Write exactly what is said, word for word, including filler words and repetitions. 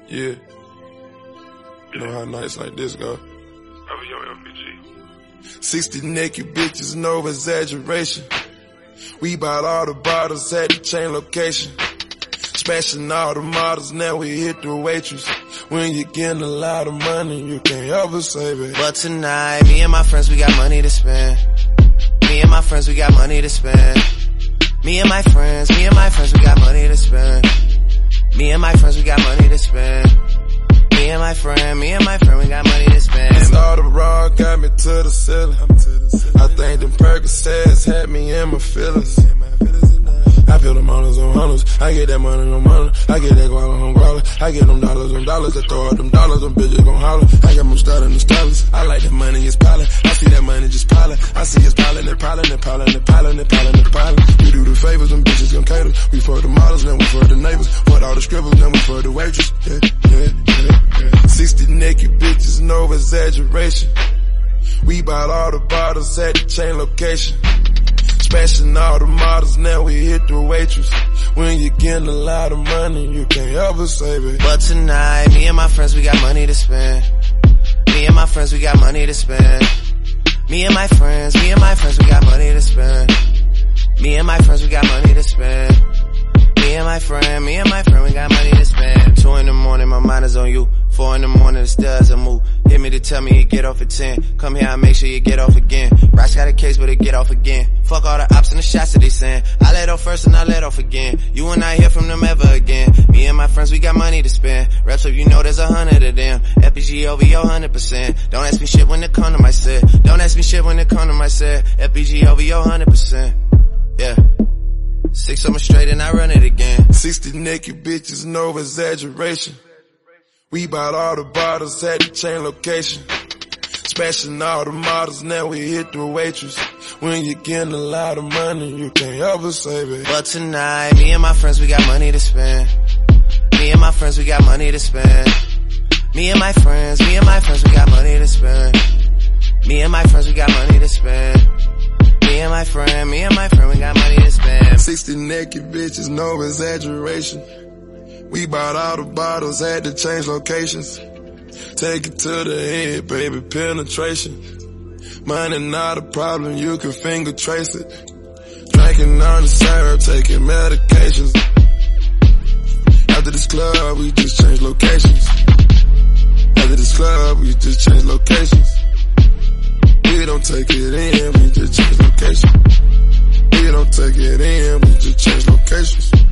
Yeah. You know how nights like this go. I was young L P G. sixty naked bitches, no exaggeration. We bought all the bottles at the chain location. Smashing all the models, now we hit the waitress. When you're getting a lot of money, you can't ever save it. But tonight, me and my friends, we got money to spend. Me and my friends, we got money to spend. Me and my friends, me and my friends, we got money to spend. Me and my friends, we got money to spend. Me and my friend, me and my friend, we got money to spend. It's all the raw got me to the ceiling. I think them Percocets had me in my feelings. I feel them hunters on hunters. I get that money on money. I get that guala on guala. I get them dollars on dollars. I throw out them dollars, them bitches gon' holler. I got them starting the stylist. I like that money, it's piling. I see that money just piling. I see it's piling, and piling, and piling, and piling, and piling, and piling. You do the favors, them bitches gon' cater. We for the models, then we for the neighbors. For all the scribbles, then we for the waitress. Yeah, yeah, yeah, yeah. sixty naked bitches, no exaggeration. We bought all the bottles at the chain location. Smashing all the models, now we hit the waitress. When you're getting a lot of money, you can't ever save it. But tonight, me and my friends, we got money to spend. Me and my friends, we got money to spend. Me and my friends, me and my friends, we got money to spend. Me and my friends, we got money to spend. Me and my friend, me and my friend, we got money to spend. Two in the morning, my mind is on you. Four in the morning, it still doesn't move. Hit me to tell me you get off at ten. Come here, I make sure you get off again. Rocks got a case, but it get off again. Fuck all the ops and the shots that they send. I let off first and I let off again. You will not hear from them ever again. Me and my friends, we got money to spend. Reps up, you know there's a hundred of them. F P G over your hundred percent. Don't ask me shit when it come to my set. Don't ask me shit when it come to my set. F P G over your hundred percent. Yeah. Six of them straight and I run it again. sixty naked bitches, no exaggeration. We bought all the bottles at the chain location. Smashing all the models, now we hit the waitress. When you're getting a lot of money, you can't ever save it. But tonight, me and my friends, we got money to spend. Me and my friends, we got money to spend. Me and my friends, me and my friends, we got money to spend. Me and my friends, we got money to spend. Me and my friend, me and my friend, we got money to spend. sixty naked bitches, no exaggeration. We bought all the bottles, had to change locations. Take it to the head, baby, penetration. Money not a problem, you can finger trace it. Drinking on the syrup, taking medications. After this club, we just change locations. After this club, we just change locations. We don't take it in, we just change locations. We don't take it in, we just change locations.